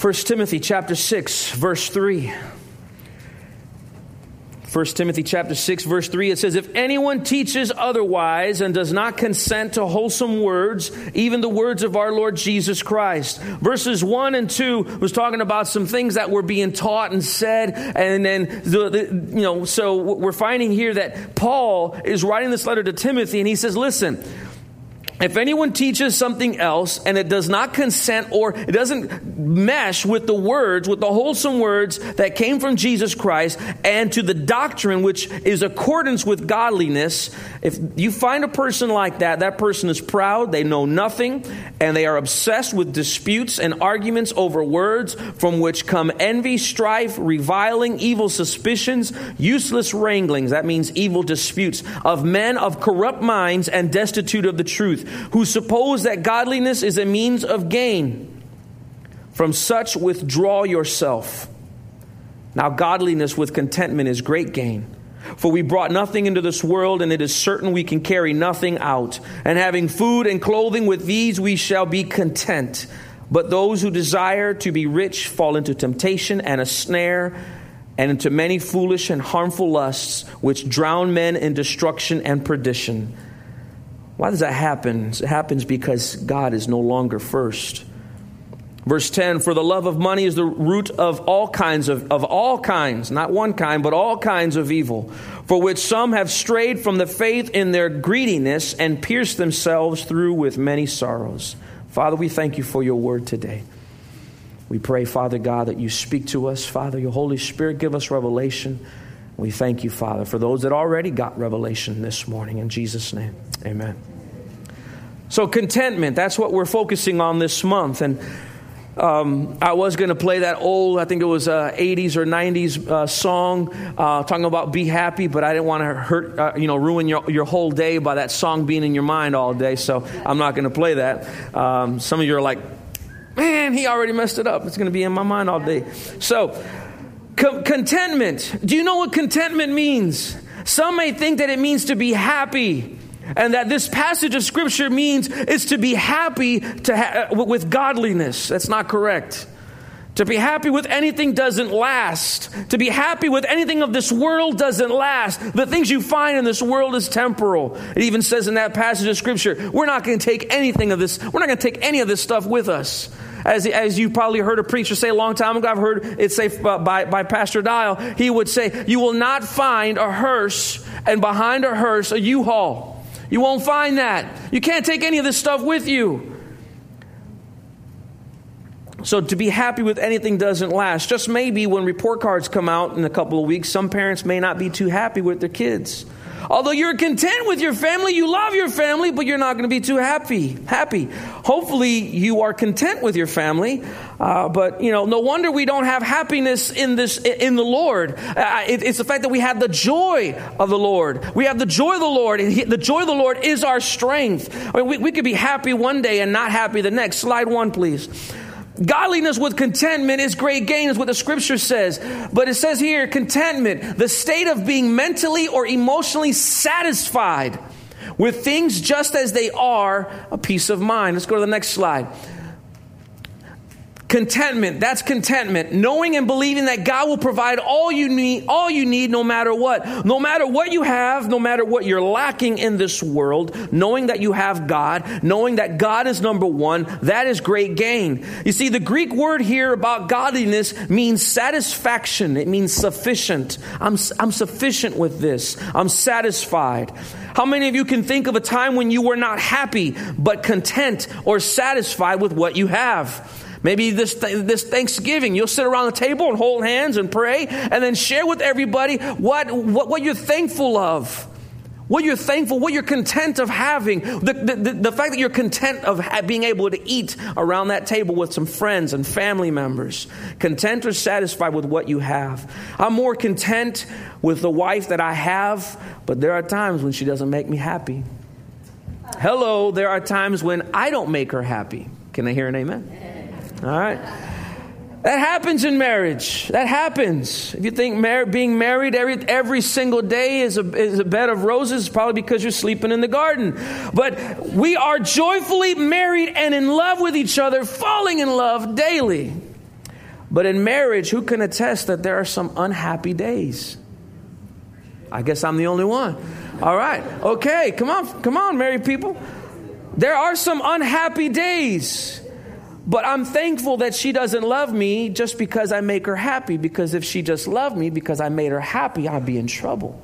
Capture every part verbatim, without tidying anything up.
First Timothy chapter six, verse three. First Timothy chapter six, verse three, it says, if anyone teaches otherwise and does not consent to wholesome words, even the words of our Lord Jesus Christ. Verses one and two was talking about some things that were being taught and said. And then, the, the, you know, so we're finding here that Paul is writing this letter to Timothy, and he says, listen, if anyone teaches something else and it does not consent or it doesn't mesh with the words, with the wholesome words that came from Jesus Christ and to the doctrine which is accordance with godliness, if you find a person like that, that person is proud, they know nothing, and they are obsessed with disputes and arguments over words from which come envy, strife, reviling, evil suspicions, useless wranglings, that means evil disputes, of men of corrupt minds and destitute of the truth, who suppose that godliness is a means of gain. From such withdraw yourself. Now godliness with contentment is great gain. For we brought nothing into this world, and it is certain we can carry nothing out. And having food and clothing, with these we shall be content. But those who desire to be rich fall into temptation and a snare, and into many foolish and harmful lusts, which drown men in destruction and perdition. Why does that happen? It happens because God is no longer first. Verse ten, for the love of money is the root of all kinds of, of all kinds, not one kind, but all kinds of evil, for which some have strayed from the faith in their greediness and pierced themselves through with many sorrows. Father, we thank you for your word today. We pray, Father God, that you speak to us. Father, your Holy Spirit, give us revelation. We thank you, Father, for those that already got revelation this morning. In Jesus' name, amen. So contentment, that's what we're focusing on this month. And um, I was going to play that old, I think it was uh, eighties or nineties uh, song uh, talking about be happy, but I didn't want to hurt, uh, you know, ruin your, your whole day by that song being in your mind all day. So I'm not going to play that. Um, some of you are like, man, he already messed it up. It's going to be in my mind all day. So contentment. Do you know what contentment means? Some may think that it means to be happy, and that this passage of Scripture means is to be happy to ha- with godliness. That's not correct. To be happy with anything doesn't last. To be happy with anything of this world doesn't last. The things you find in this world is temporal. It even says in that passage of Scripture, we're not going to take anything of this. We're not going to take any of this stuff with us. As, as you probably heard a preacher say a long time ago, I've heard it say by, by Pastor Dial, he would say, you will not find a hearse and behind a hearse a U-Haul. You won't find that. You can't take any of this stuff with you. So to be happy with anything doesn't last. Just maybe when report cards come out in a couple of weeks, some parents may not be too happy with their kids. Although you're content with your family, you love your family, but you're not going to be too happy. Happy. Hopefully you are content with your family, uh, but you know, no wonder we don't have happiness in this in the Lord. Uh, it, it's the fact that we have the joy of the Lord. We have the joy of the Lord, and he, the joy of the Lord is our strength. I mean, we, we could be happy one day and not happy the next. Slide one, please. Godliness with contentment is great gain, is what the Scripture says. But it says here, contentment, the state of being mentally or emotionally satisfied with things just as they are, a peace of mind. Let's go to the next slide. Contentment, that's contentment. Knowing and believing that God will provide all you need, all you need no matter what. No matter what you have, no matter what you're lacking in this world, knowing that you have God, knowing that God is number one, that is great gain. You see, the Greek word here about godliness means satisfaction. It means sufficient. I'm, I'm sufficient with this. I'm satisfied. How many of you can think of a time when you were not happy, but content or satisfied with what you have? Maybe this this Thanksgiving, you'll sit around the table and hold hands and pray and then share with everybody what, what, what you're thankful of. What you're thankful, what you're content of having. The, the, the fact that you're content of being able to eat around that table with some friends and family members. Content or satisfied with what you have. I'm more content with the wife that I have, but there are times when she doesn't make me happy. Hello, there are times when I don't make her happy. Can I hear an amen? All right. That happens in marriage. That happens. If you think mar- being married every every single day is a, is a bed of roses, it's probably because you're sleeping in the garden. But we are joyfully married and in love with each other, falling in love daily. But in marriage, who can attest that there are some unhappy days? I guess I'm the only one. All right. Okay. Come on. Come on, married people. There are some unhappy days. But I'm thankful that she doesn't love me just because I make her happy. Because if she just loved me because I made her happy, I'd be in trouble.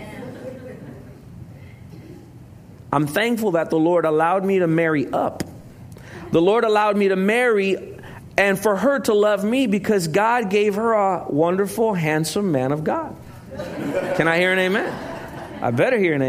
I'm thankful that the Lord allowed me to marry up. The Lord allowed me to marry and for her to love me because God gave her a wonderful, handsome man of God. Can I hear an amen? I better hear an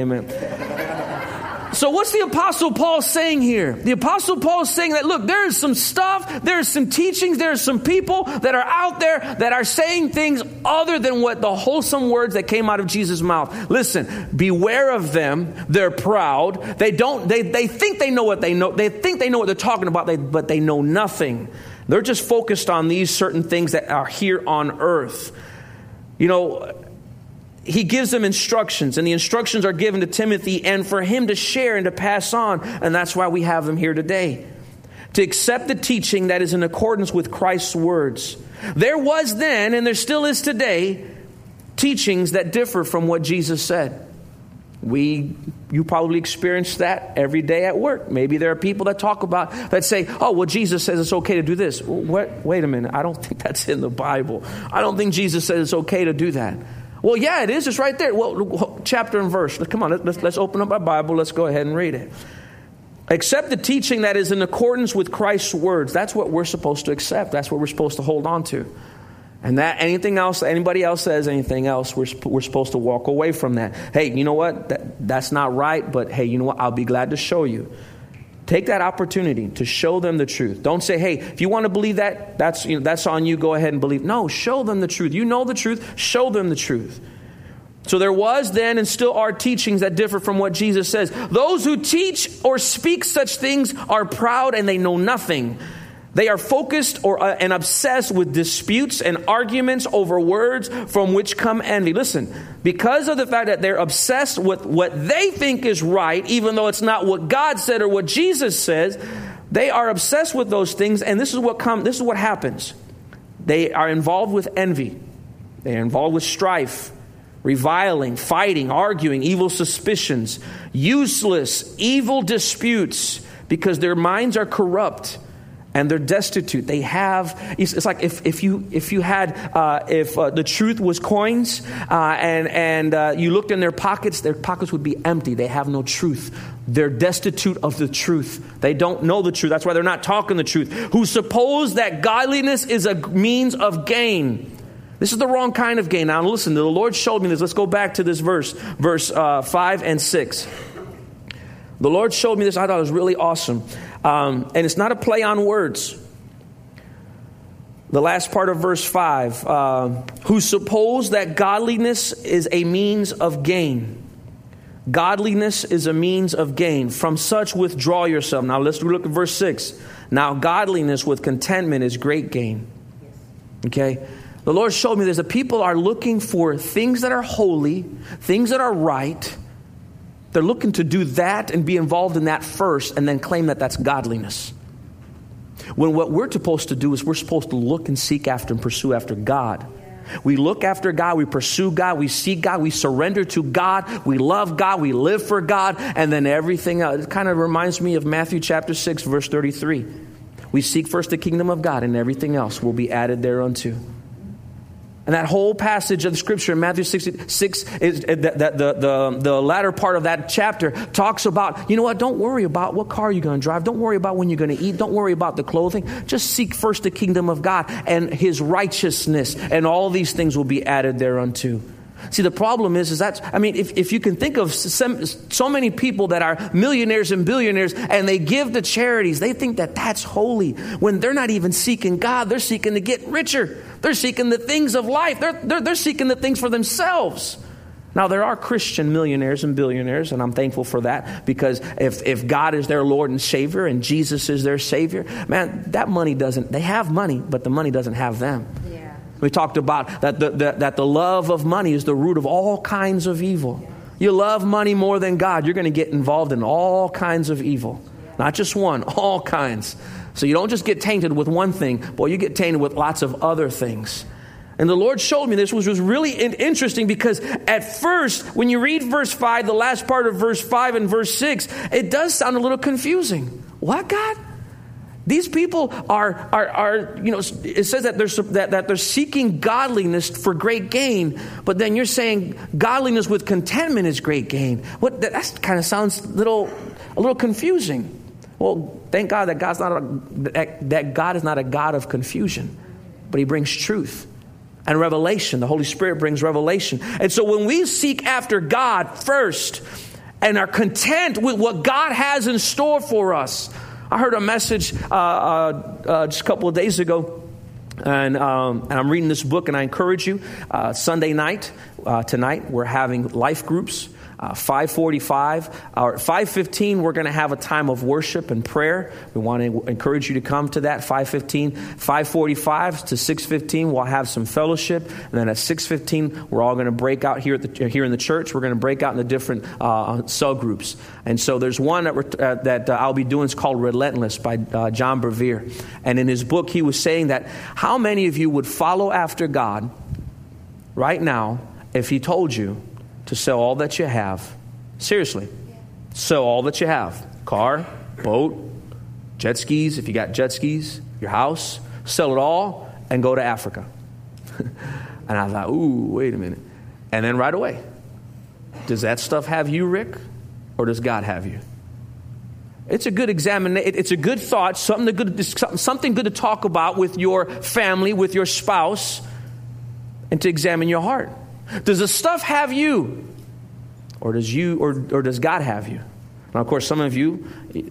amen. So what's the Apostle Paul saying here? The Apostle Paul is saying that, look, there is some stuff, there is some teachings, there are some people that are out there that are saying things other than what the wholesome words that came out of Jesus' mouth. Listen, beware of them. They're proud. They don't, they, they think they know what they know. They think they know what they're talking about, they, but they know nothing. They're just focused on these certain things that are here on earth. You know, he gives them instructions, and the instructions are given to Timothy and for him to share and to pass on. And that's why we have them here today. To accept the teaching that is in accordance with Christ's words. There was then, and there still is today, teachings that differ from what Jesus said. We, you probably experience that every day at work. Maybe there are people that talk about, that say, oh, well, Jesus says it's okay to do this. What? Wait a minute. I don't think that's in the Bible. I don't think Jesus says it's okay to do that. Well, yeah, it is. It's right there. Well, chapter and verse. Come on, let's, let's open up our Bible. Let's go ahead and read it. Accept the teaching that is in accordance with Christ's words. That's what we're supposed to accept. That's what we're supposed to hold on to. And that anything else, anybody else says anything else, we're, we're supposed to walk away from that. Hey, you know what? That, that's not right. But hey, you know what? I'll be glad to show you. Take that opportunity to show them the truth. Don't say, hey, if you want to believe that, that's, you know, that's on you. Go ahead and believe. No, show them the truth. You know the truth. Show them the truth. So there was then and still are teachings that differ from what Jesus says. Those who teach or speak such things are proud and they know nothing. They are focused or uh, and obsessed with disputes and arguments over words from which come envy. Listen, because of the fact that they're obsessed with what they think is right, even though it's not what God said or what Jesus says, they are obsessed with those things. And this is what come. This is what happens. They are involved with envy. They are involved with strife, reviling, fighting, arguing, evil suspicions, useless, evil disputes, because their minds are corrupt. And they're destitute. They have, it's, it's like if, if you if you had, uh, if uh, the truth was coins uh, and, and uh, you looked in their pockets, their pockets would be empty. They have no truth. They're destitute of the truth. They don't know the truth. That's why they're not talking the truth. Who suppose that godliness is a means of gain. This is the wrong kind of gain. Now listen, the Lord showed me this. Let's go back to this verse, verse uh, five and six. The Lord showed me this. I thought it was really awesome. Um, and it's not a play on words. The last part of verse five. Uh, who suppose that godliness is a means of gain. Godliness is a means of gain. From such withdraw yourself. Now let's look at verse six. Now godliness with contentment is great gain. Okay. The Lord showed me this. The people are looking for things that are holy, things that are right. They're looking to do that and be involved in that first and then claim that that's godliness. When what we're supposed to do is we're supposed to look and seek after and pursue after God. We look after God, we pursue God, we seek God, we surrender to God, we love God, we live for God, and then everything else. It kind of reminds me of Matthew chapter six, verse thirty-three. We seek first the kingdom of God and everything else will be added thereunto. And that whole passage of the scripture in Matthew six, is, the, the, the, the latter part of that chapter talks about, you know what, don't worry about what car you're going to drive. Don't worry about when you're going to eat. Don't worry about the clothing. Just seek first the kingdom of God and his righteousness, and all these things will be added thereunto. See, the problem is, is that, I mean, if, if you can think of some, so many people that are millionaires and billionaires and they give to charities, they think that that's holy when they're not even seeking God. They're seeking to get richer. They're seeking the things of life. They're, they're, they're seeking the things for themselves. Now, there are Christian millionaires and billionaires, and I'm thankful for that, because if, if God is their Lord and Savior and Jesus is their Savior, man, that money doesn't, they have money, but the money doesn't have them. Yeah. We talked about that the, the, that the love of money is the root of all kinds of evil. You love money more than God, you're going to get involved in all kinds of evil. Not just one, all kinds. So you don't just get tainted with one thing, boy, you get tainted with lots of other things. And the Lord showed me this, which was really interesting, because at first, when you read verse five, the last part of verse five and verse six, it does sound a little confusing. What, God? These people are, are, are you know, it says that they're, that, that they're seeking godliness for great gain, but then you're saying godliness with contentment is great gain. What? That, that kind of sounds little, a little confusing. Well, thank God that God's not a, that, that God is not a God of confusion, but He brings truth. And revelation. The Holy Spirit brings revelation. And so when we seek after God first and are content with what God has in store for us. I heard a message uh, uh, uh, just a couple of days ago. And, um, and I'm reading this book, and I encourage you, uh, Sunday night, uh, tonight, we're having life groups. Uh, five forty-five or five fifteen, we're going to have a time of worship and prayer. We want to encourage you to come to that. five fifteen, five forty-five to six fifteen, we'll have some fellowship. And then at six fifteen, we're all going to break out here at the, here in the church. We're going to break out into different uh, cell groups. And so there's one that, we're, uh, that uh, I'll be doing. It's called Relentless by uh, John Bevere. And in his book, he was saying that how many of you would follow after God right now if He told you to sell all that you have? Seriously. Sell all that you have. Car, boat, jet skis, if you got jet skis, your house. Sell it all and go to Africa. And I thought, ooh, wait a minute. And then right away, does that stuff have you, Rick? Or does God have you? It's a good examination. It's a good thought, something good, something good to talk about with your family, with your spouse, and to examine your heart. Does the stuff have you, or does you, or, or does God have you? Now, of course, some of you,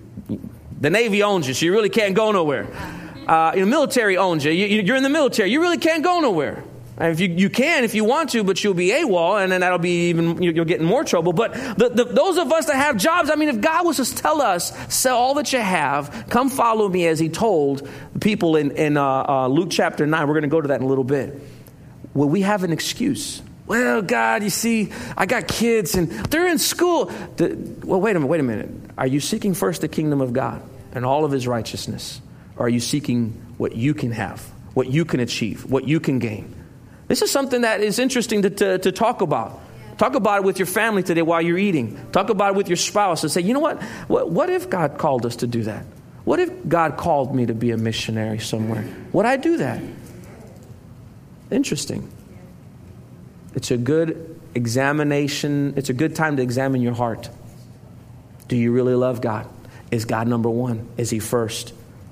the Navy owns you, so you really can't go nowhere. Uh, the military owns you. you. You're in the military. You really can't go nowhere. And if you, you can if you want to, but you'll be AWOL, and then that'll be even, you'll get in more trouble. But the, the, those of us that have jobs, I mean, if God was to tell us, sell all that you have, come follow me, as He told the people in, in uh, uh, Luke chapter nine, we're going to go to that in a little bit. Will we have an excuse? Well, God, you see, I got kids and they're in school. The, well, wait a minute, wait a minute. Are you seeking first the kingdom of God and all of His righteousness? Or are you seeking what you can have, what you can achieve, what you can gain? This is something that is interesting to, to, to talk about. Talk about it with your family today while you're eating. Talk about it with your spouse and say, you know what? What, what if God called us to do that? What if God called me to be a missionary somewhere? Would I do that? Interesting. It's a good examination. It's a good time to examine your heart. Do you really love God? Is God number one? Is He first?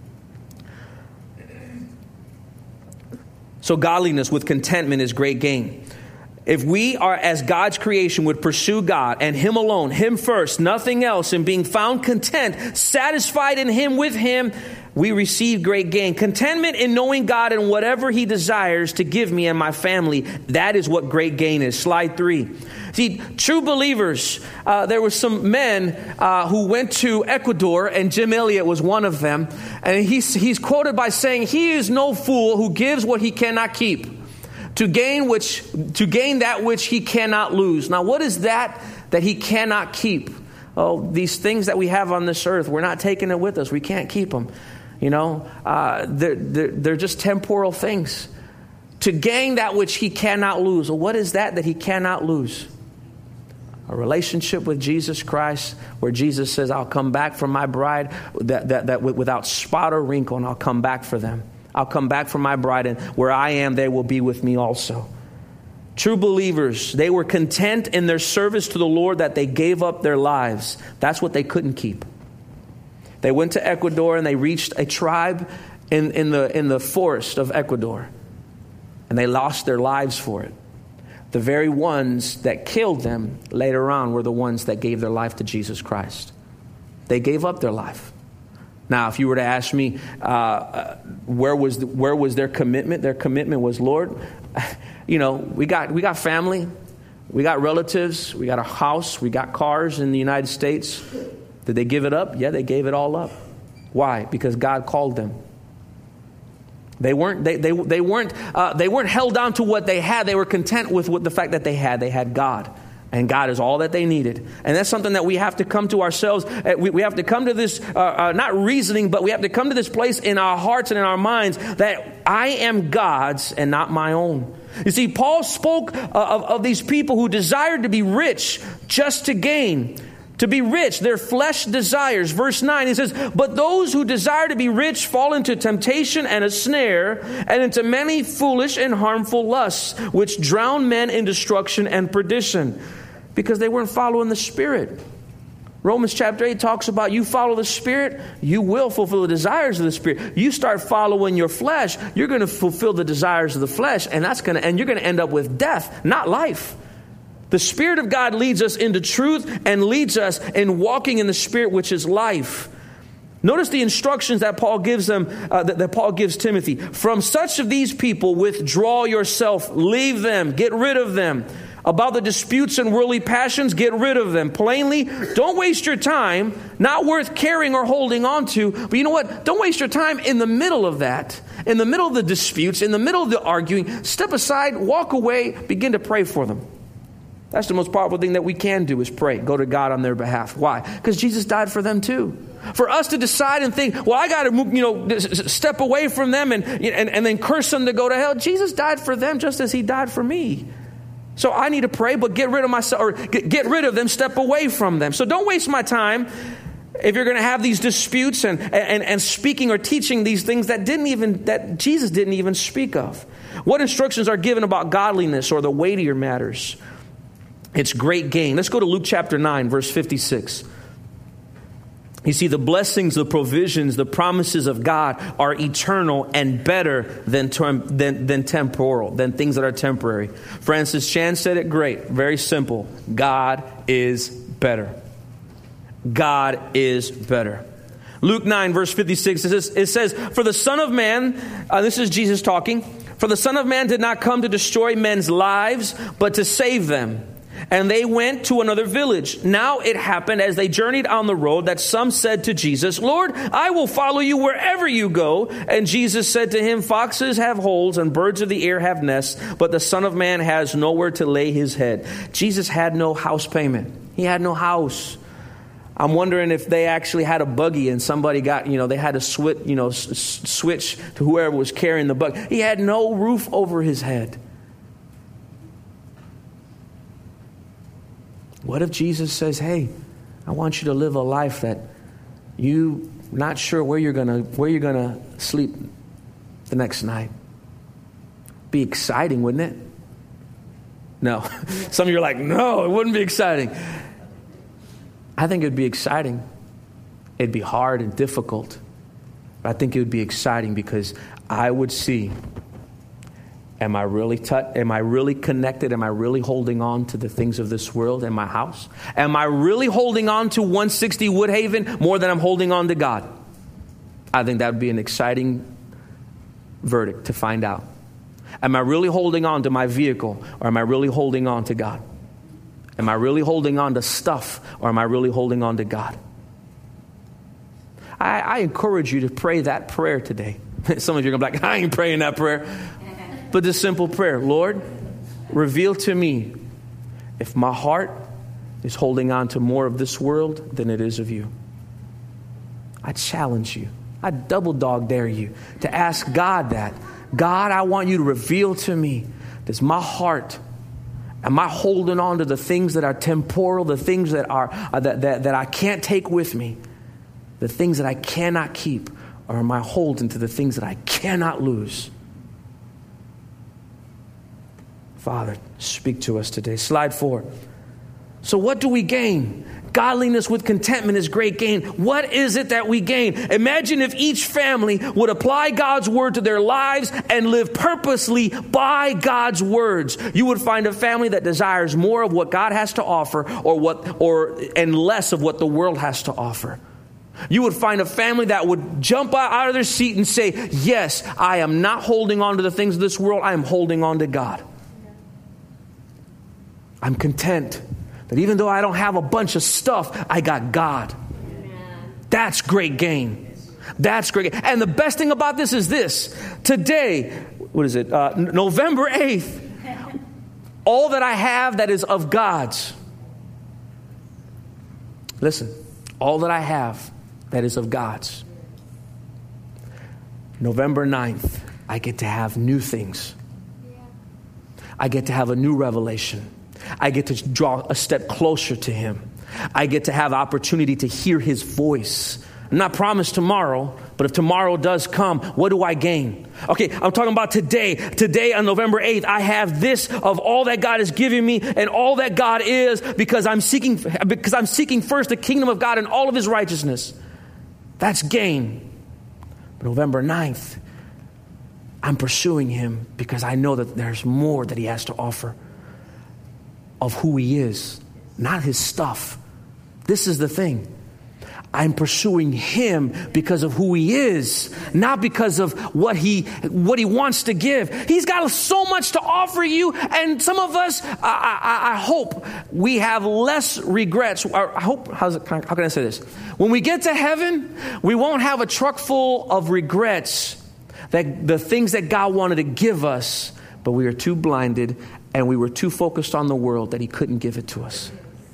So godliness with contentment is great gain. If we are, as God's creation, would pursue God and Him alone, Him first, nothing else, and being found content, satisfied in Him, with Him, we receive great gain. Contentment in knowing God and whatever He desires to give me and my family. That is what great gain is. Slide three. See, true believers, uh, there were some men uh, who went to Ecuador, and Jim Elliot was one of them. And he's, he's quoted by saying, "He is no fool who gives what he cannot keep, to gain which to gain that which he cannot lose." Now, what is that that he cannot keep? Oh, these things that we have on this earth, we're not taking it with us. We can't keep them. You know, uh, they're, they're, they're just temporal things. To gain that which he cannot lose. Well, what is that that he cannot lose? A relationship with Jesus Christ, where Jesus says, "I'll come back for my bride that, that, that without spot or wrinkle, and I'll come back for them. I'll come back for my bride, and where I am, they will be with me also." True believers, they were content in their service to the Lord that they gave up their lives. That's what they couldn't keep. They went to Ecuador and they reached a tribe in, in the in the forest of Ecuador. And they lost their lives for it. The very ones that killed them later on were the ones that gave their life to Jesus Christ. They gave up their life. Now, if you were to ask me, uh, where was the, where was their commitment? Their commitment was, Lord, you know, we got we got family, we got relatives, we got a house, we got cars in the United States. Did they give it up? Yeah, they gave it all up. Why? Because God called them. They weren't they they they weren't uh, they weren't held on to what they had. They were content with what the fact that they had. They had God. And God is all that they needed. And that's something that we have to come to ourselves. We, we have to come to this, uh, uh, not reasoning, but we have to come to this place in our hearts and in our minds that I am God's and not my own. You see, Paul spoke uh, of, of these people who desired to be rich just to gain. To be rich, their flesh desires. Verse nine, he says, but those who desire to be rich fall into temptation and a snare, and into many foolish and harmful lusts, which drown men in destruction and perdition, because they weren't following the Spirit. Romans chapter eight talks about you follow the Spirit, you will fulfill the desires of the Spirit. You start following your flesh, you're going to fulfill the desires of the flesh, and that's going to, and you're going to end up with death, not life. The Spirit of God leads us into truth and leads us in walking in the Spirit, which is life. Notice the instructions that Paul gives them, uh, that, that Paul gives Timothy. From such of these people, withdraw yourself, leave them, get rid of them. About the disputes and worldly passions, get rid of them. Plainly, don't waste your time, not worth carrying or holding on to. But you know what? Don't waste your time in the middle of that. In the middle of the disputes, in the middle of the arguing, step aside, walk away, begin to pray for them. That's the most powerful thing that we can do is pray. Go to God on their behalf. Why? Because Jesus died for them too. For us to decide and think, well, I got to, you know, step away from them and, and, and then curse them to go to hell. Jesus died for them just as he died for me. So I need to pray, but get rid of myself, or get, get rid of them, step away from them. So don't waste my time if you're going to have these disputes and, and, and speaking or teaching these things that didn't even, that Jesus didn't even speak of. What instructions are given about godliness or the weightier matters? It's great gain. Let's go to Luke chapter nine, verse fifty-six. You see, the blessings, the provisions, the promises of God are eternal and better than, term, than, than temporal, than things that are temporary. Francis Chan said it great. Very simple. God is better. God is better. Luke nine, verse fifty-six, it says, it says for the Son of Man, uh, this is Jesus talking, for the Son of Man did not come to destroy men's lives, but to save them. And they went to another village. Now it happened as they journeyed on the road that some said to Jesus, Lord, I will follow you wherever you go. And Jesus said to him, foxes have holes and birds of the air have nests, but the Son of Man has nowhere to lay his head. Jesus had no house payment. He had no house. I'm wondering if they actually had a buggy and somebody got, you know, they had to switch, you know, s- switch to whoever was carrying the buggy. He had no roof over his head. What if Jesus says, hey, I want you to live a life that you not sure where you're gonna where you're gonna sleep the next night? Be exciting, wouldn't it? No. Some of you are like, no, it wouldn't be exciting. I think it'd be exciting. It'd be hard and difficult. But I think it would be exciting because I would see, am I really t- am I really connected? Am I really holding on to the things of this world in my house? Am I really holding on to one sixty Woodhaven more than I'm holding on to God? I think that would be an exciting verdict to find out. Am I really holding on to my vehicle, or am I really holding on to God? Am I really holding on to stuff, or am I really holding on to God? I, I encourage you to pray that prayer today. Some of you are going to be like, I ain't praying that prayer. But this simple prayer, Lord, reveal to me if my heart is holding on to more of this world than it is of you. I challenge you. I double dog dare you to ask God that. God, I want you to reveal to me, does my heart, am I holding on to the things that are temporal, the things that are uh, that, that, that I can't take with me, the things that I cannot keep, or am I holding to the things that I cannot lose? Father, speak to us today. Slide four. So what do we gain? Godliness with contentment is great gain. What is it that we gain? Imagine if each family would apply God's word to their lives and live purposely by God's words. You would find a family that desires more of what God has to offer, or what, or and less of what the world has to offer. You would find a family that would jump out of their seat and say, yes, I am not holding on to the things of this world. I am holding on to God. I'm content that even though I don't have a bunch of stuff, I got God. Amen. That's great gain. That's great gain. And the best thing about this is this. Today, what is it? Uh, November eighth. all that I have that is of God's. Listen, all that I have that is of God's. November ninth, I get to have new things. I get to have a new revelation. I get to draw a step closer to Him. I get to have opportunity to hear His voice. I'm not promised tomorrow, but if tomorrow does come, what do I gain? Okay, I'm talking about today. Today on November eighth, I have this of all that God has given me and all that God is because I'm seeking because I'm seeking first the kingdom of God and all of His righteousness. That's gain. But November ninth, I'm pursuing Him because I know that there's more that He has to offer of who He is, not His stuff. This is the thing. I'm pursuing Him because of who He is, not because of what He what He wants to give. He's got so much to offer you, and some of us, I, I, I hope we have less regrets. I hope, how's it, how can I say this? When we get to heaven, we won't have a truck full of regrets that the things that God wanted to give us, but we are too blinded and we were too focused on the world that He couldn't give it to us.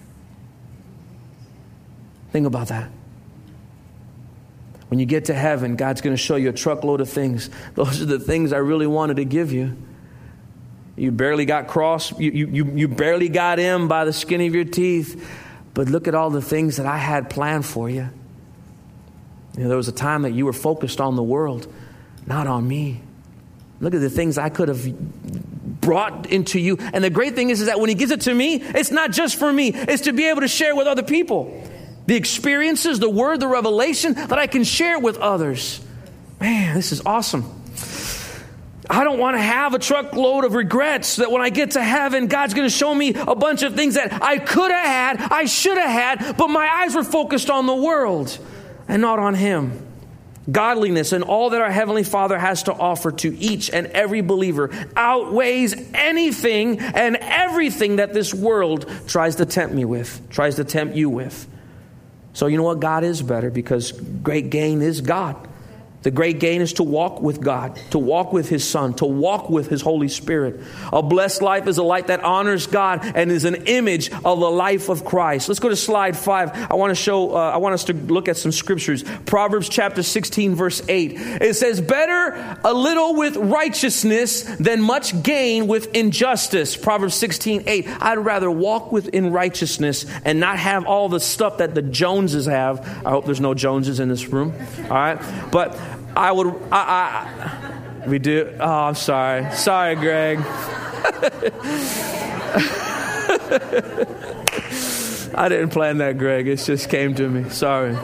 Think about that. When you get to heaven, God's going to show you a truckload of things. Those are the things I really wanted to give you. You barely got cross. You, you, you barely got in by the skin of your teeth. But look at all the things that I had planned for you. You know, there was a time that you were focused on the world, not on me. Look at the things I could have brought into you. And the great thing is, is that when He gives it to me, it's not just for me. It's to be able to share with other people. The experiences, the word, the revelation that I can share with others. Man, this is awesome. I don't want to have a truckload of regrets that when I get to heaven, God's going to show me a bunch of things that I could have had, I should have had, but my eyes were focused on the world and not on Him. Godliness and all that our Heavenly Father has to offer to each and every believer outweighs anything and everything that this world tries to tempt me with, tries to tempt you with. So you know what? God is better because great gain is God. The great gain is to walk with God, to walk with His Son, to walk with His Holy Spirit. A blessed life is a life that honors God and is an image of the life of Christ. Let's go to slide five. I want to show, uh, I want us to look at some scriptures. Proverbs chapter sixteen, verse eight. It says, better a little with righteousness than much gain with injustice. Proverbs sixteen, eight. I'd rather walk within righteousness and not have all the stuff that the Joneses have. I hope there's no Joneses in this room. All right. But I would, I, I, we do, oh, I'm sorry. Sorry, Greg. I didn't plan that, Greg. It just came to me. Sorry.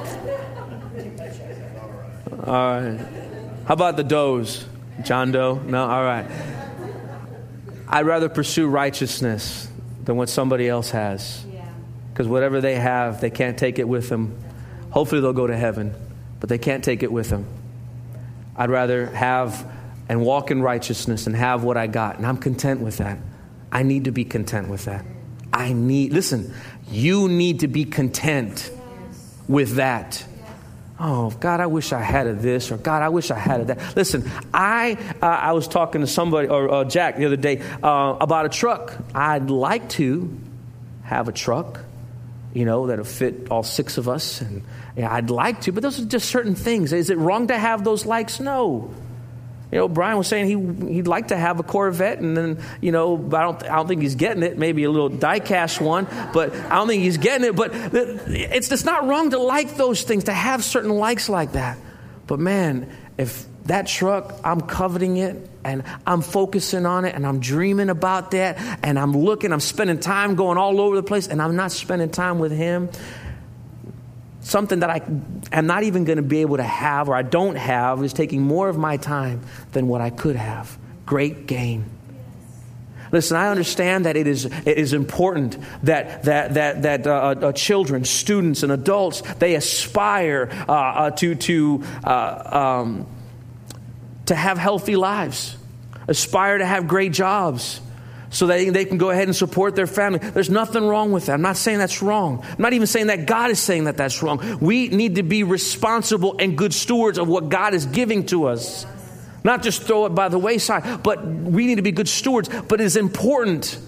All right. How about the Does? John Doe? No? All right. I'd rather pursue righteousness than what somebody else has. Because whatever they have, they can't take it with them. Hopefully they'll go to heaven, but they can't take it with them. I'd rather have and walk in righteousness and have what I got. And I'm content with that. I need to be content with that. I need, listen, you need to be content with that. Oh, God, I wish I had a this, or God, I wish I had a that. Listen, I uh, I was talking to somebody, or uh, Jack the other day, uh, about a truck. I'd like to have a truck, you know, that'll fit all six of us. And yeah, I'd like to, but those are just certain things. Is it wrong to have those likes? No. You know, Brian was saying he, he'd like to have a Corvette, and then, you know, I don't, I don't think he's getting it. Maybe a little die-cast one, but I don't think he's getting it. But it's, it's not wrong to like those things, to have certain likes like that. But man, if that truck, I'm coveting it, and I'm focusing on it, and I'm dreaming about that, and I'm looking, I'm spending time going all over the place, and I'm not spending time with Him. Something that I am not even going to be able to have, or I don't have, is taking more of my time than what I could have. Great gain. Listen, I understand that it is it is important that that that that uh, uh, children, students, and adults, they aspire uh, uh, to to uh, um, to have healthy lives, aspire to have great jobs, so that they can go ahead and support their family. There's nothing wrong with that. I'm not saying that's wrong. I'm not even saying that God is saying that that's wrong. We need to be responsible and good stewards of what God is giving to us. Not just throw it by the wayside, but we need to be good stewards. But it's important.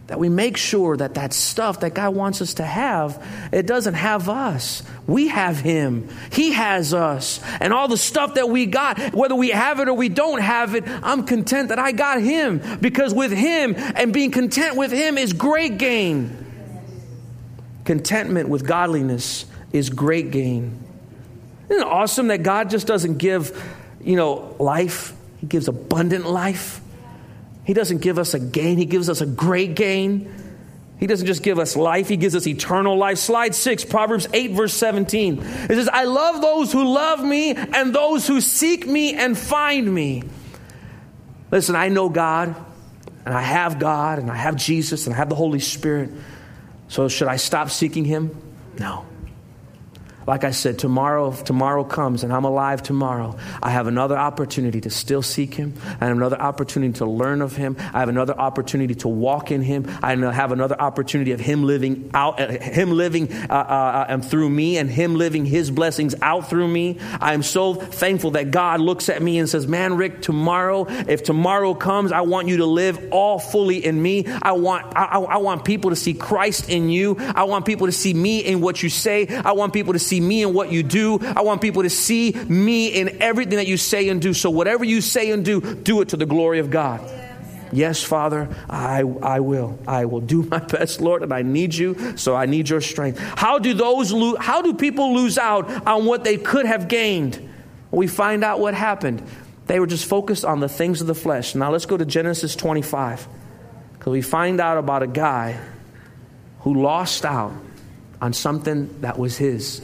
That we make sure that that stuff that God wants us to have, it doesn't have us. We have Him. He has us. And all the stuff that we got, whether we have it or we don't have it, I'm content that I got Him. Because with Him and being content with Him is great gain. Contentment with godliness is great gain. Isn't it awesome that God just doesn't give, you know, life? He gives abundant life. He doesn't give us a gain. He gives us a great gain. He doesn't just give us life. He gives us eternal life. Slide six, Proverbs eight, verse seventeen. It says, I love those who love me and those who seek me and find me. Listen, I know God, and I have God, and I have Jesus, and I have the Holy Spirit. So should I stop seeking Him? No. Like I said, tomorrow, if tomorrow comes and I'm alive tomorrow, I have another opportunity to still seek Him. I have another opportunity to learn of Him. I have another opportunity to walk in Him. I have another opportunity of Him living out, uh, Him living uh, uh, and through me, and Him living His blessings out through me. I am so thankful that God looks at me and says, man, Rick, tomorrow, if tomorrow comes, I want you to live all fully in me. I want, I, I want people to see Christ in you. I want people to see me in what you say. I want people to see me in what you do. I want people to see me in everything that you say and do. So whatever you say and do, do it to the glory of God. Yes, yes, Father, I I will. I will do my best, Lord, and I need you, so I need your strength. How do those lo- how do people lose out on what they could have gained? We find out what happened. They were just focused on the things of the flesh. Now let's go to Genesis twenty-five, because we find out about a guy who lost out on something that was his.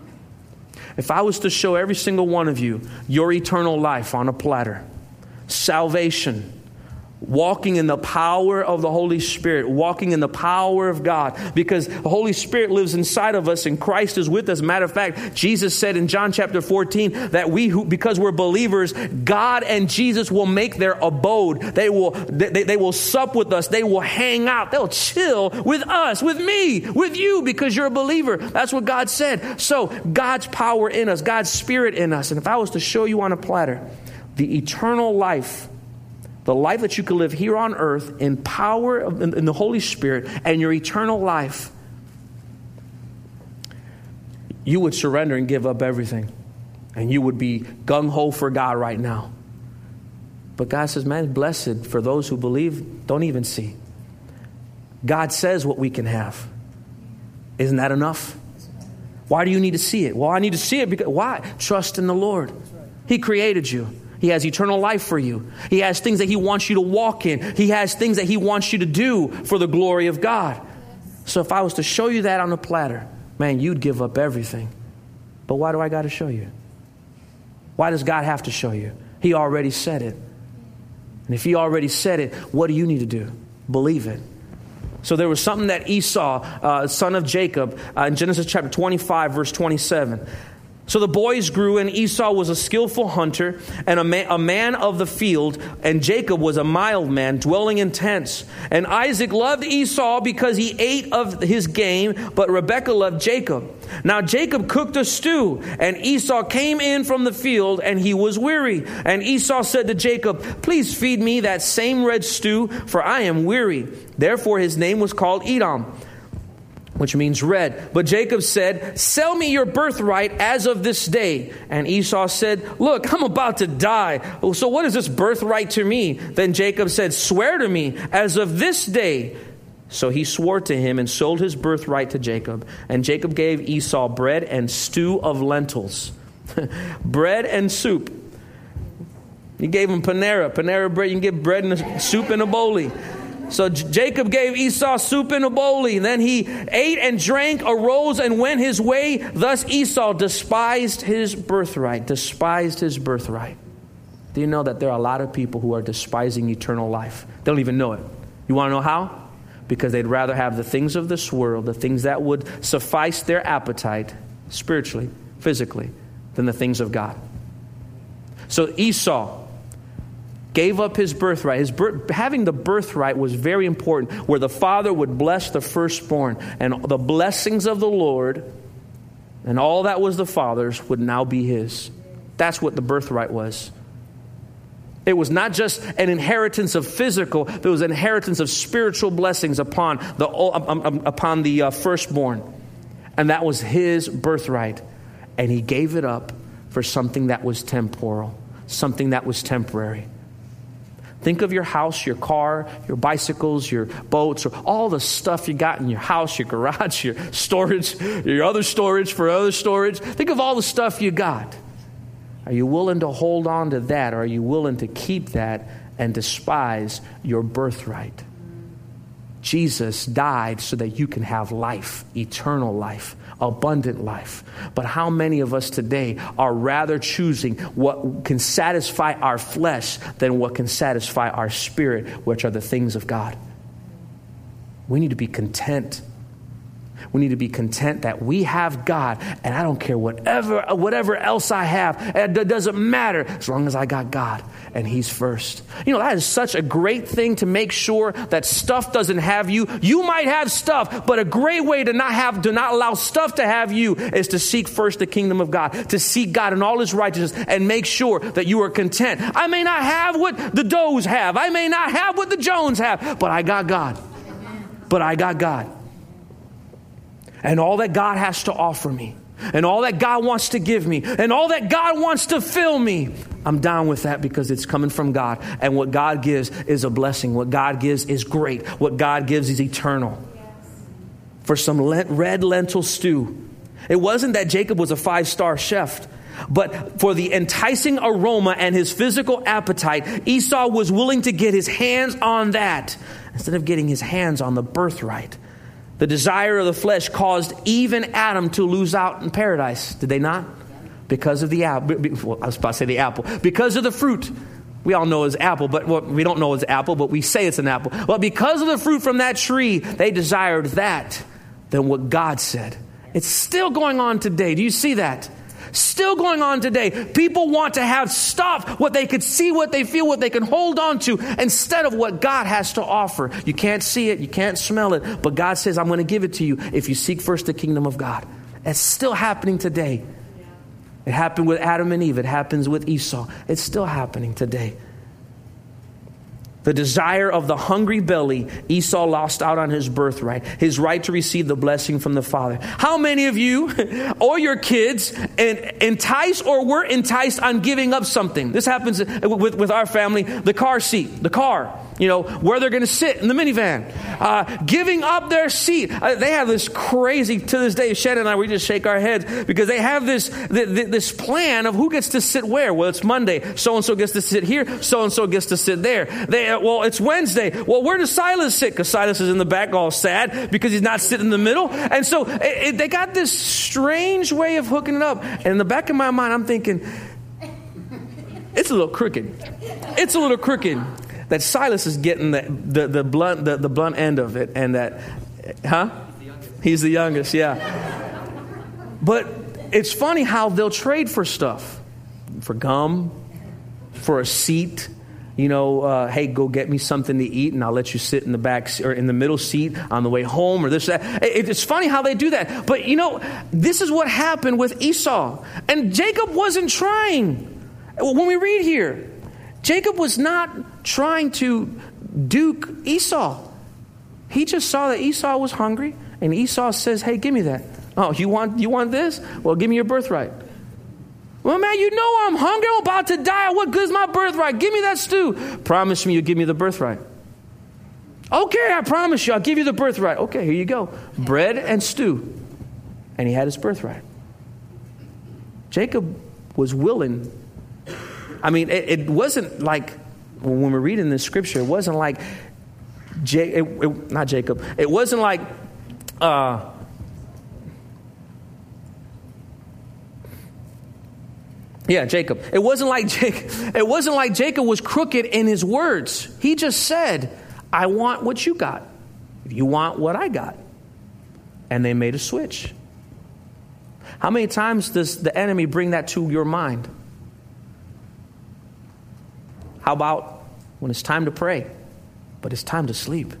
If I was to show every single one of you your eternal life on a platter, salvation, walking in the power of the Holy Spirit, walking in the power of God, because the Holy Spirit lives inside of us and Christ is with us. Matter of fact, Jesus said in John chapter fourteen that we, who, because we're believers, God and Jesus will make their abode. They will, they, they will sup with us. They will hang out. They'll chill with us, with me, with you, because you're a believer. That's what God said. So God's power in us, God's Spirit in us. And if I was to show you on a platter the eternal life, the life that you can live here on earth in power of, in, in the Holy Spirit, and your eternal life, you would surrender and give up everything. And you would be gung-ho for God right now. But God says, man, blessed for those who believe, don't even see. God says what we can have. Isn't that enough? Why do you need to see it? Well, I need to see it because, why? Trust in the Lord. He created you. He has eternal life for you. He has things that He wants you to walk in. He has things that He wants you to do for the glory of God. So if I was to show you that on a platter, man, you'd give up everything. But why do I got to show you? Why does God have to show you? He already said it. And if He already said it, what do you need to do? Believe it. So there was something that Esau, uh, son of Jacob, uh, in Genesis chapter twenty-five, verse twenty-seven. So the boys grew, and Esau was a skillful hunter and a man, a man of the field, and Jacob was a mild man, dwelling in tents. And Isaac loved Esau because he ate of his game, but Rebekah loved Jacob. Now Jacob cooked a stew, and Esau came in from the field, and he was weary. And Esau said to Jacob, please feed me that same red stew, for I am weary. Therefore his name was called Edom, which means red. But Jacob said, sell me your birthright as of this day. And Esau said, look, I'm about to die. So what is this birthright to me? Then Jacob said, swear to me as of this day. So he swore to him and sold his birthright to Jacob. And Jacob gave Esau bread and stew of lentils. Bread and soup. He gave him Panera. Panera bread, you can get bread and soup in a bowlie. So Jacob gave Esau soup in a bowlie. Then he ate and drank, arose and went his way. Thus Esau despised his birthright. Despised his birthright. Do you know that there are a lot of people who are despising eternal life? They don't even know it. You want to know how? Because they'd rather have the things of this world, the things that would suffice their appetite spiritually, physically, than the things of God. So Esau gave up his birthright. His birth, having the birthright was very important, where the father would bless the firstborn, and the blessings of the Lord and all that was the father's would now be his. That's what the birthright was. It was not just an inheritance of physical, but it was an inheritance of spiritual blessings upon the upon the uh, firstborn. And that was his birthright. And he gave it up for something that was temporal, something that was temporary. Think of your house, your car, your bicycles, your boats, or all the stuff you got in your house, your garage, your storage, your other storage for other storage. Think of all the stuff you got. Are you willing to hold on to that, or are you willing to keep that and despise your birthright? Jesus died so that you can have life, eternal life, abundant life. But how many of us today are rather choosing what can satisfy our flesh than what can satisfy our spirit, which are the things of God? We need to be content. We need to be content that we have God, and I don't care whatever whatever else I have. It doesn't matter as long as I got God and He's first. You know, that is such a great thing to make sure that stuff doesn't have you. You might have stuff, but a great way to not have, to not allow stuff to have you is to seek first the kingdom of God, to seek God in all His righteousness and make sure that you are content. I may not have what the Does have. I may not have what the Jones have, but I got God. But I got God. And all that God has to offer me, and all that God wants to give me, and all that God wants to fill me, I'm down with that because it's coming from God. And what God gives is a blessing. What God gives is great. What God gives is eternal. Yes. For some red lentil stew, it wasn't that Jacob was a five-star chef, but for the enticing aroma and his physical appetite, Esau was willing to get his hands on that instead of getting his hands on the birthright. The desire of the flesh caused even Adam to lose out in paradise. Did they not? Because of the apple. Well, I was about to say the apple. Because of the fruit. We all know it's apple, but well, we don't know it's apple, but we say it's an apple. Well, because of the fruit from that tree, they desired that than what God said. It's still going on today. Do you see that? Still going on today. People want to have stuff, what they could see, what they feel, what they can hold on to, instead of what God has to offer. You can't see it, you can't smell it, but God says, I'm going to give it to you if you seek first the kingdom of God. It's still happening today. It happened with Adam and Eve. It happens with Esau. It's still happening today. The desire of the hungry belly, Esau lost out on his birthright, his right to receive the blessing from the Father. How many of you or your kids entice or were enticed on giving up something? This happens with, with our family, the car seat, the car. You know, where they're going to sit in the minivan. Uh, giving up their seat. Uh, they have this crazy, to this day, Shannon and I, we just shake our heads because they have this th- this plan of who gets to sit where. Well, it's Monday. So-and-so gets to sit here. So-and-so gets to sit there. They, uh, well, it's Wednesday. Well, where does Silas sit? Because Silas is in the back all sad because he's not sitting in the middle. And so it, it, they got this strange way of hooking it up. And in the back of my mind, I'm thinking, it's a little crooked. It's a little crooked. That Silas is getting the, the, the blunt the, the blunt end of it, and that, huh? He's the youngest, yeah. But it's funny how they'll trade for stuff, for gum, for a seat. You know, uh, hey, go get me something to eat, and I'll let you sit in the back or in the middle seat on the way home, or this, that. It, it's funny how they do that. But you know, this is what happened with Esau, and Jacob wasn't trying. When we read here, Jacob was not trying to duke Esau. He just saw that Esau was hungry, and Esau says, hey, give me that. Oh, you want you want this? Well, give me your birthright. Well, man, you know I'm hungry. I'm about to die. What good is my birthright? Give me that stew. Promise me you'll give me the birthright. Okay, I promise you I'll give you the birthright. Okay, here you go. Bread and stew. And he had his birthright. Jacob was willing. I mean, it, it wasn't like, when we're reading this scripture, it wasn't like, J, it, it, not Jacob, it wasn't like, uh, yeah, Jacob. It wasn't like Jacob, it wasn't like Jacob was crooked in his words. He just said, I want what you got. You want what I got. And they made a switch. How many times does the enemy bring that to your mind? How about when it's time to pray, but it's time to sleep?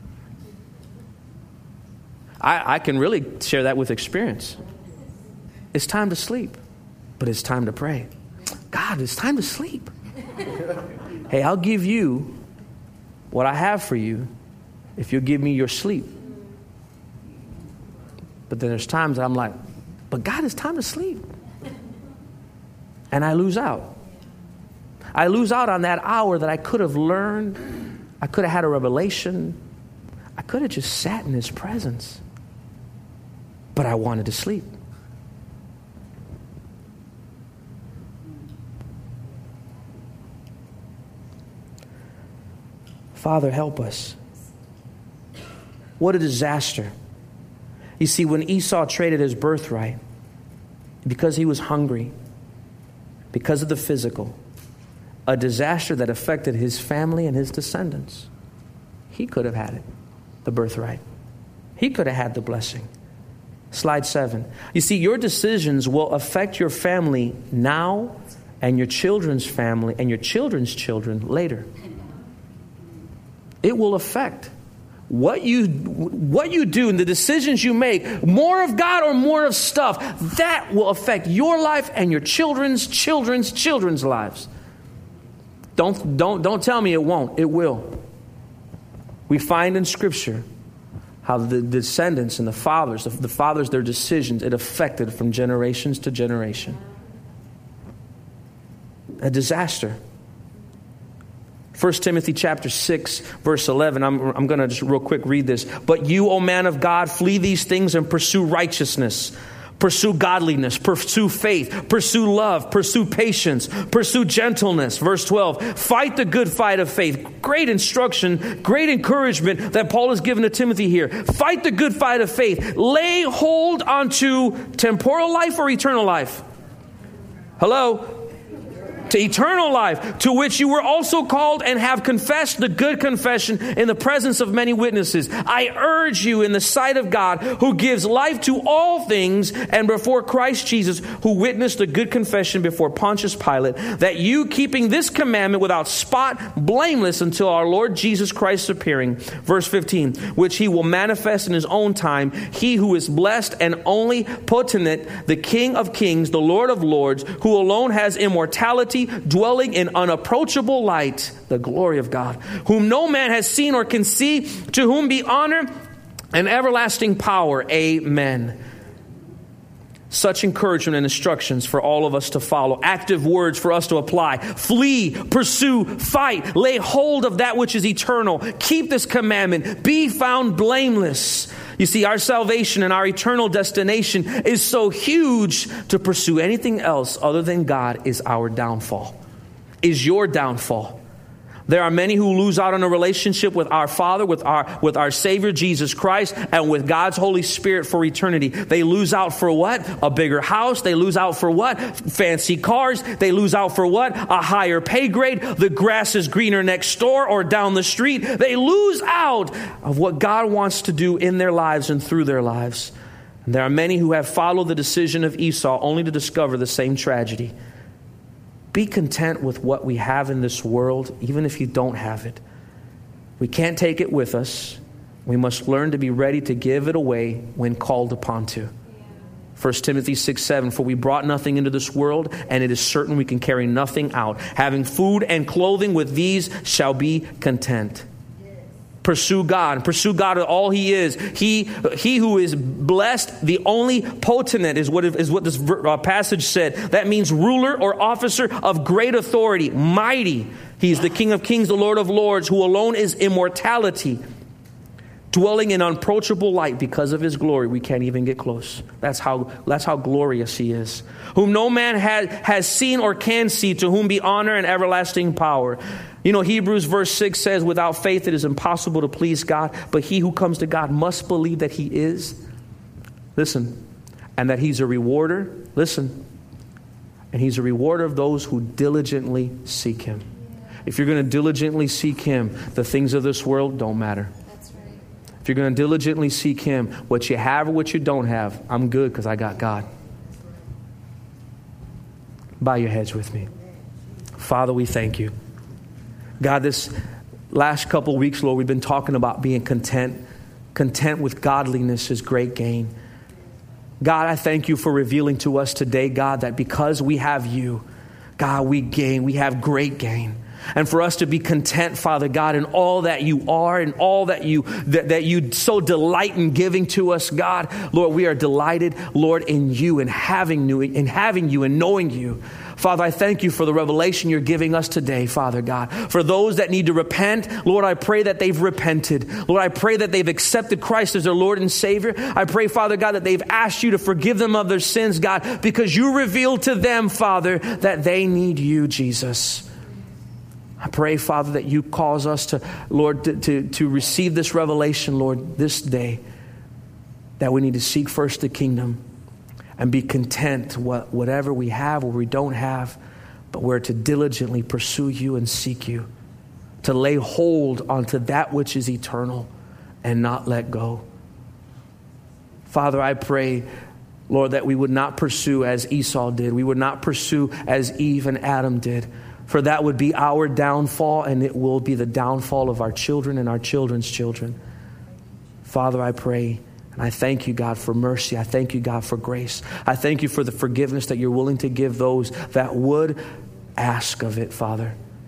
I, I can really share that with experience. It's time to sleep, but it's time to pray. God, it's time to sleep. Hey, I'll give you what I have for you if you'll give me your sleep. But then there's times that I'm like, but God, it's time to sleep. And I lose out. I lose out on that hour that I could have learned. I could have had a revelation. I could have just sat in his presence. But I wanted to sleep. Father, help us. What a disaster. You see, when Esau traded his birthright, because he was hungry, because of the physical, a disaster that affected his family and his descendants. He could have had it, the birthright. He could have had the blessing. Slide seven. You see, your decisions will affect your family now and your children's family and your children's children later. It will affect what you what you do and the decisions you make, more of God or more of stuff. That will affect your life and your children's children's children's lives. Don't don't don't tell me it won't. It will. We find in Scripture how the descendants and the fathers, the fathers, their decisions, it affected from generations to generation. A disaster. First Timothy chapter six, verse eleven. I'm, I'm going to just real quick read this. But you, O man of God, flee these things and pursue righteousness. Pursue godliness, pursue faith, pursue love, pursue patience, pursue gentleness. Verse twelve, fight the good fight of faith. Great instruction, great encouragement that Paul has given to Timothy here. Fight the good fight of faith. Lay hold onto temporal life or eternal life. Hello? To eternal life, to which you were also called and have confessed the good confession in the presence of many witnesses. I urge you in the sight of God, who gives life to all things, and before Christ Jesus, who witnessed the good confession before Pontius Pilate, that you, keeping this commandment without spot, blameless until our Lord Jesus Christ's appearing. Verse fifteen, which he will manifest in his own time, he who is blessed and only potent, the King of kings, the Lord of lords, who alone has immortality, dwelling in unapproachable light, the glory of God, whom no man has seen or can see, to whom be honor and everlasting power. Amen. Such encouragement and instructions for all of us to follow. Active words for us to apply. Flee, pursue, fight, lay hold of that which is eternal. Keep this commandment. Be found blameless. You see, our salvation and our eternal destination is so huge, to pursue anything else other than God is our downfall, is your downfall. There are many who lose out on a relationship with our Father, with our with our Savior, Jesus Christ, and with God's Holy Spirit for eternity. They lose out for what? A bigger house. They lose out for what? Fancy cars. They lose out for what? A higher pay grade. The grass is greener next door or down the street. They lose out of what God wants to do in their lives and through their lives. And there are many who have followed the decision of Esau only to discover the same tragedy. Be content with what we have in this world, even if you don't have it. We can't take it with us. We must learn to be ready to give it away when called upon to. First Timothy six seven, for we brought nothing into this world, and it is certain we can carry nothing out. Having food and clothing, with these shall be content. Pursue God. Pursue God with all He is. He, he who is blessed, the only potent, is what is what this passage said. That means ruler or officer of great authority, mighty. He's the King of kings, the Lord of lords, who alone is immortality, dwelling in unapproachable light. Because of His glory, we can't even get close. That's how that's how glorious He is. Whom no man has, has seen or can see, to whom be honor and everlasting power. You know, Hebrews verse six says, without faith it is impossible to please God, but he who comes to God must believe that He is. Listen. And that He's a rewarder. Listen. And He's a rewarder of those who diligently seek Him. If you're going to diligently seek Him, the things of this world don't matter. If you're going to diligently seek Him, what you have or what you don't have, I'm good because I got God. Bow your heads with me. Father, we thank You. God, this last couple of weeks, Lord, we've been talking about being content. Content with godliness is great gain. God, I thank You for revealing to us today, God, that because we have You, God, we gain. We have great gain. And for us to be content, Father God, in all that you are and all that you that, that you so delight in giving to us, God. Lord, we are delighted, Lord, in you and having you, in having you and knowing you. Father, I thank you for the revelation you're giving us today, Father God. For those that need to repent, Lord, I pray that they've repented. Lord, I pray that they've accepted Christ as their Lord and Savior. I pray, Father God, that they've asked you to forgive them of their sins, God, because you revealed to them, Father, that they need you, Jesus. I pray, Father, that you cause us to, Lord, to, to, to receive this revelation, Lord, this day, that we need to seek first the kingdom and be content what, whatever we have or we don't have, but we're to diligently pursue you and seek you, to lay hold onto that which is eternal and not let go. Father, I pray, Lord, that we would not pursue as Esau did. We would not pursue as Eve and Adam did. For that would be our downfall, and it will be the downfall of our children and our children's children. Father, I pray, and I thank you, God, for mercy. I thank you, God, for grace. I thank you for the forgiveness that you're willing to give those that would ask of it, Father.